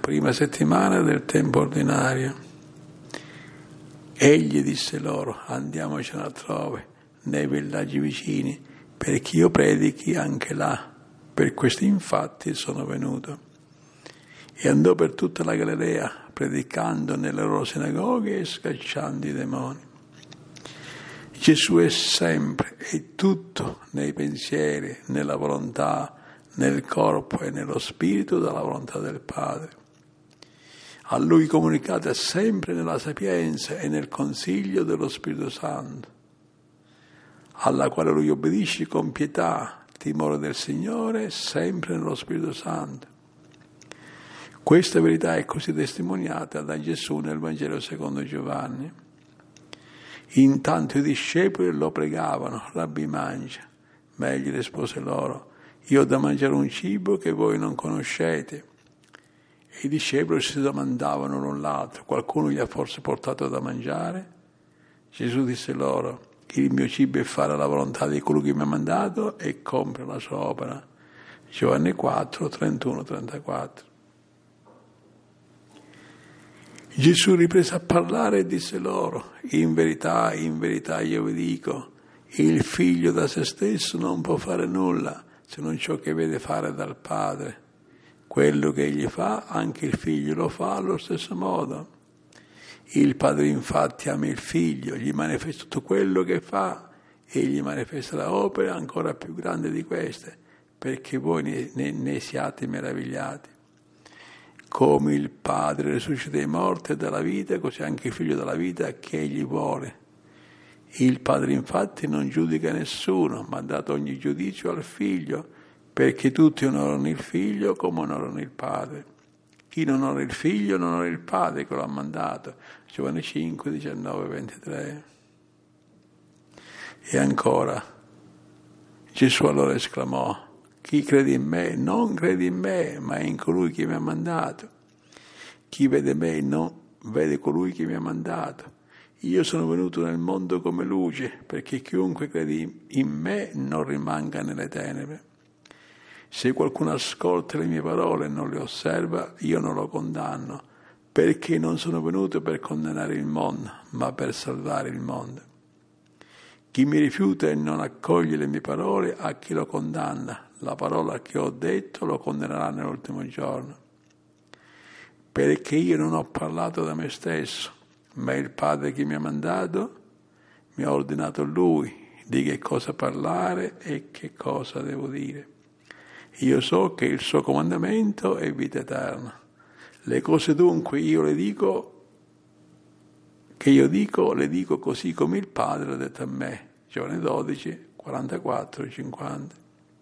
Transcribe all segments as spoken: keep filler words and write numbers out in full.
prima settimana del tempo ordinario. Egli disse loro: andiamocene altrove, nei villaggi vicini, perché io predichi anche là. Per questo infatti sono venuto. E andò per tutta la Galilea, predicando nelle loro sinagoghe e scacciando i demoni. Gesù è sempre e tutto nei pensieri, nella volontà, nel corpo e nello spirito della volontà del Padre. A Lui comunicate sempre nella sapienza e nel consiglio dello Spirito Santo, alla quale Lui obbedisce con pietà, timore del Signore, sempre nello Spirito Santo. Questa verità è così testimoniata da Gesù nel Vangelo secondo Giovanni. Intanto i discepoli lo pregavano: Rabbi, mangia. Ma egli rispose loro: io ho da mangiare un cibo che voi non conoscete. E i discepoli si domandavano l'un l'altro: qualcuno gli ha forse portato da mangiare? Gesù disse loro: il mio cibo è fare la volontà di colui che mi ha mandato e compiere la sua opera. Giovanni quattro, trentuno trentaquattro. Gesù riprese a parlare e disse loro: in verità, in verità io vi dico, il figlio da se stesso non può fare nulla se non ciò che vede fare dal Padre. Quello che egli fa, anche il figlio lo fa allo stesso modo. Il Padre infatti ama il figlio, gli manifesta tutto quello che fa e gli manifesta opere ancora più grandi di queste, perché voi ne, ne, ne siate meravigliati. Come il Padre risuscita dai morti e dalla vita, così anche il Figlio dalla vita che egli vuole. Il Padre infatti non giudica nessuno, ma ha dato ogni giudizio al Figlio, perché tutti onorano il Figlio come onorano il Padre. Chi non onora il Figlio non onora il Padre che lo ha mandato. Giovanni cinque, diciannove, ventitré. E ancora, Gesù allora esclamò: chi crede in me non crede in me, ma in colui che mi ha mandato. Chi vede me non vede colui che mi ha mandato. Io sono venuto nel mondo come luce, perché chiunque crede in me non rimanga nelle tenebre. Se qualcuno ascolta le mie parole e non le osserva, io non lo condanno, perché non sono venuto per condannare il mondo, ma per salvare il mondo. Chi mi rifiuta e non accoglie le mie parole, a chi lo condanna? La parola che ho detto lo condannerà nell'ultimo giorno. Perché io non ho parlato da me stesso, ma il Padre che mi ha mandato mi ha ordinato Lui di che cosa parlare e che cosa devo dire. Io so che il suo comandamento è vita eterna. Le cose dunque io le dico, che io dico, le dico così come il Padre l'ha detto a me. Giovanni dodici, quarantaquattro, cinquanta.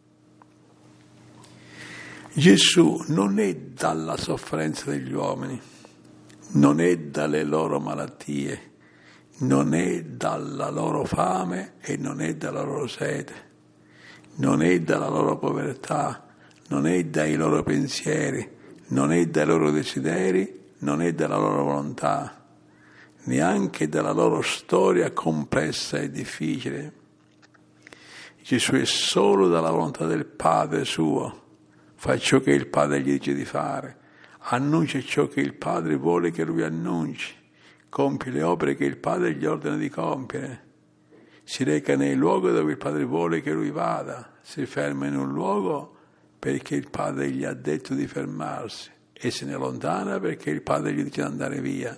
Gesù non è dalla sofferenza degli uomini, non è dalle loro malattie, non è dalla loro fame e non è dalla loro sete, non è dalla loro povertà, non è dai loro pensieri, non è dai loro desideri, non è dalla loro volontà, neanche dalla loro storia complessa e difficile. Gesù è solo dalla volontà del Padre suo. Fa ciò che il Padre gli dice di fare, annuncia ciò che il Padre vuole che Lui annunci, compie le opere che il Padre gli ordina di compiere, si reca nei luoghi dove il Padre vuole che Lui vada, si ferma in un luogo perché il Padre gli ha detto di fermarsi e se ne allontana perché il Padre gli dice di andare via.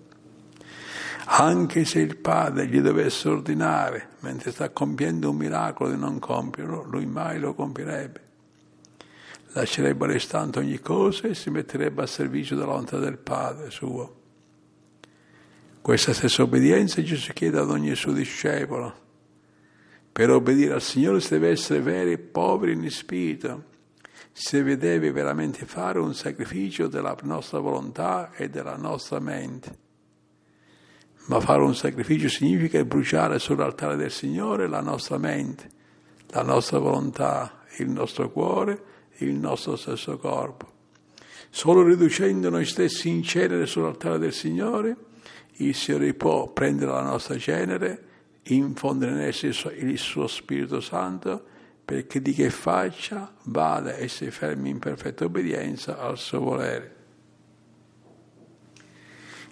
Anche se il Padre gli dovesse ordinare, mentre sta compiendo un miracolo, di non compierlo, Lui mai lo compierebbe. Lascerebbe all'istante ogni cosa e si metterebbe a servizio della volontà del Padre suo. Questa stessa obbedienza Gesù chiede ad ogni suo discepolo. Per obbedire al Signore si deve essere veri e poveri in spirito, si deve veramente fare un sacrificio della nostra volontà e della nostra mente. Ma fare un sacrificio significa bruciare sull'altare del Signore la nostra mente, la nostra volontà, il nostro cuore, il nostro stesso corpo. Solo riducendo noi stessi in cenere sull'altare del Signore, il Signore può prendere la nostra cenere, infondere in essi il suo, il suo Spirito Santo, perché di che faccia vada e si fermi in perfetta obbedienza al suo volere.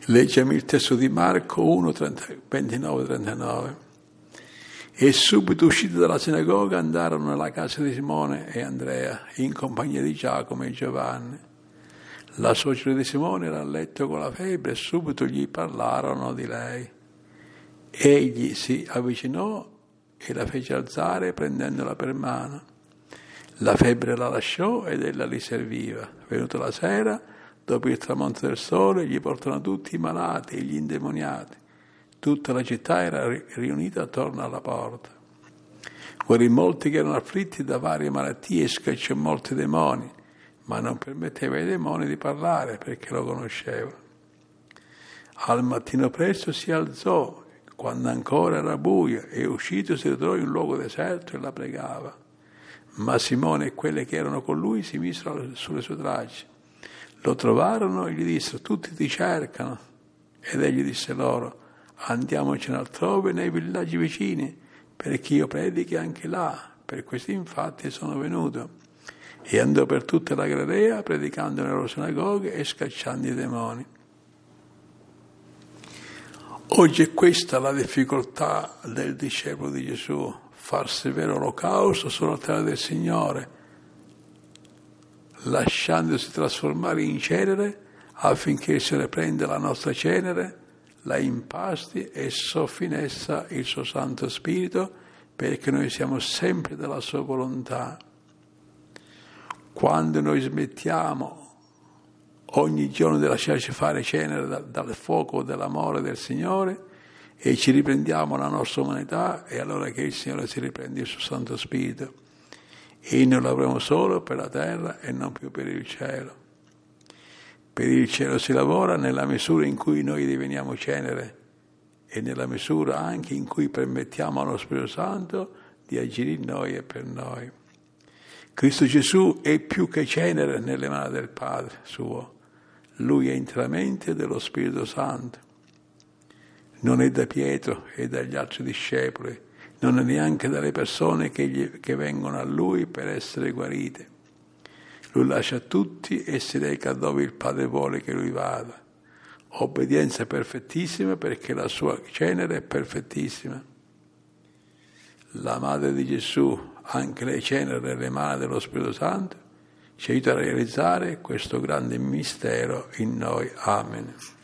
Leggiamo il testo di Marco uno, ventinove trentanove. E subito usciti dalla sinagoga andarono alla casa di Simone e Andrea, in compagnia di Giacomo e Giovanni. La suocera di Simone era a letto con la febbre e subito gli parlarono di lei. Egli si avvicinò e la fece alzare prendendola per mano. La febbre la lasciò ed ella li serviva. Venuta la sera, dopo il tramonto del sole, gli portano tutti i malati e gli indemoniati. Tutta la città era riunita attorno alla porta. Ora in molti che erano afflitti da varie malattie scacciò molti demoni, ma non permetteva ai demoni di parlare perché lo conoscevano. Al mattino presto si alzò, quando ancora era buio, e uscito si ritrovò in un luogo deserto e la pregava. Ma Simone e quelle che erano con lui si misero sulle sue tracce. Lo trovarono e gli dissero: tutti ti cercano. Ed egli disse loro: andiamocene altrove nei villaggi vicini, perché io predichi anche là. Per questo infatti sono venuto. E andò per tutta la Galilea, predicando nelle loro sinagoghe e scacciando i demoni. Oggi è questa la difficoltà del discepolo di Gesù: farsi vero olocausto sull'altare del Signore, lasciandosi trasformare in cenere affinché il Signore prenda la nostra cenere, la impasti e soffi in essa il suo Santo Spirito, perché noi siamo sempre della sua volontà. Quando noi smettiamo ogni giorno di lasciarci fare cenere dal, dal fuoco dell'amore del Signore e ci riprendiamo la nostra umanità, è allora che il Signore si riprende il suo Santo Spirito e noi lavoriamo solo per la terra e non più per il cielo. Per il cielo si lavora nella misura in cui noi diveniamo cenere e nella misura anche in cui permettiamo allo Spirito Santo di agire in noi e per noi. Cristo Gesù è più che cenere nelle mani del Padre suo. Lui è interamente dello Spirito Santo. Non è da Pietro e dagli altri discepoli, non è neanche dalle persone che, gli, che vengono a Lui per essere guarite. Lui lascia tutti e si reca dove il Padre vuole che Lui vada. Obbedienza perfettissima perché la sua cenere è perfettissima. La Madre di Gesù, anche le cenere nelle mani dello Spirito Santo, ci aiuta a realizzare questo grande mistero in noi. Amen.